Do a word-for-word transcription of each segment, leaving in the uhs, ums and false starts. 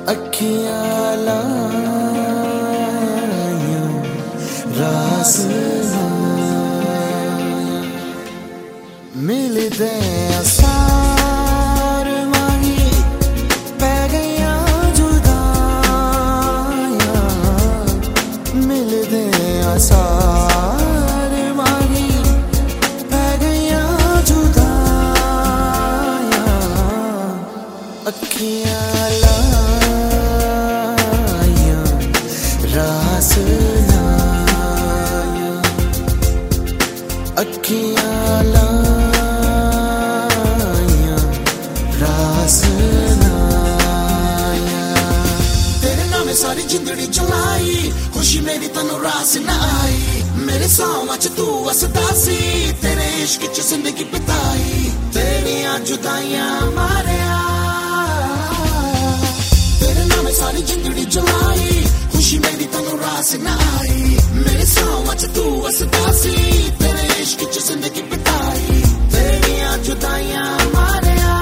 अखियां लायूं रास मिलदे सार माही पै गईयां जुदाइयां मिलदे सार माही पै गईयां जुदाइयां अखियां अखियां लाया रास लाया तेरे नाम सारी जिंदड़ी चलाई खुशी मेरी तनु रास न आई मेरे सावां च तू वसदा सी तेरे इश्क च जिंदगी बिताई तेरियां जुदाइयां मारिया तेरे नाम सारी जिंदड़ी चलाई खुशी मेरी तनु रास न आई मेरे सावां च तू वसदा सी तेरे इश्क च जिंदगी बिताई तेरियां जुदाइयां मारिया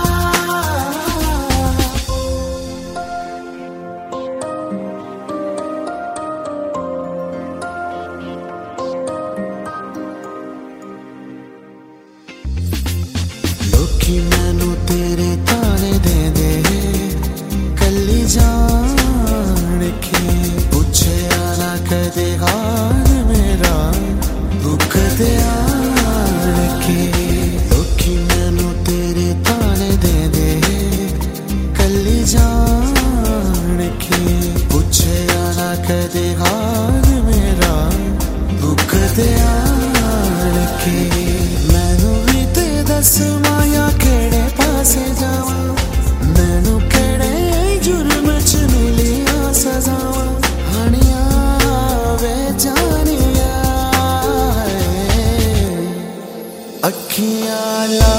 लोकी मैनू तेरे ताने दे दे कल्ली जान के पूछे आना कदे हाल मेरा दुख दे के लोकी मैनू तेरे ताने दे दे कल्ली जान के पूछे आना कदे हाल मेरा दुख दे के मैनू भी ते दस माया केड़े पासे जावा मैनू केड़े जुर्म च मिलिया सजावा हानिया वे जानिया अखियां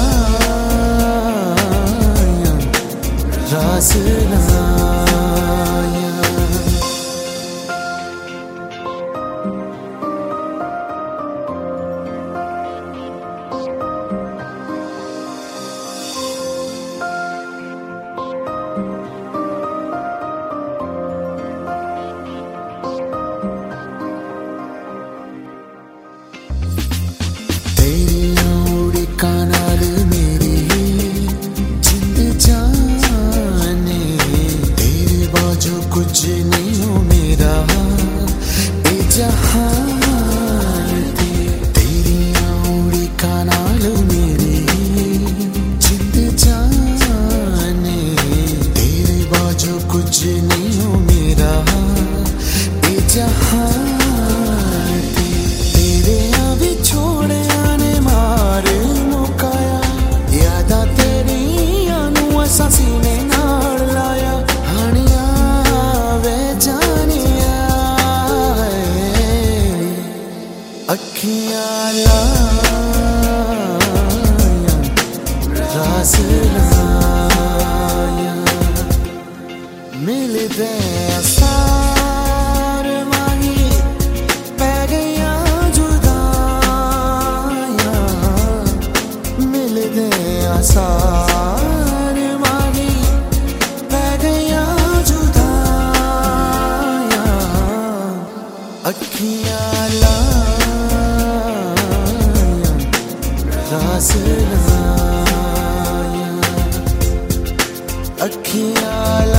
लाया रास लाया कुछ नहीं हो मेरा ए जहान तेरी उड़ी का नाल मेरी जिंद जाने तेरे बाजू कुछ नहीं हो मेरा ए जहान तेरे अभी छोड़े आने मार मुकाया यादा तेरी आनू असा सीने नाल लाया अखियां लाया रास लाया मिलदे सार माही पै गईयां जुदाइयां मिलदे सार माही पै गईयां जुदाइयां अखियां रास लाया अखियां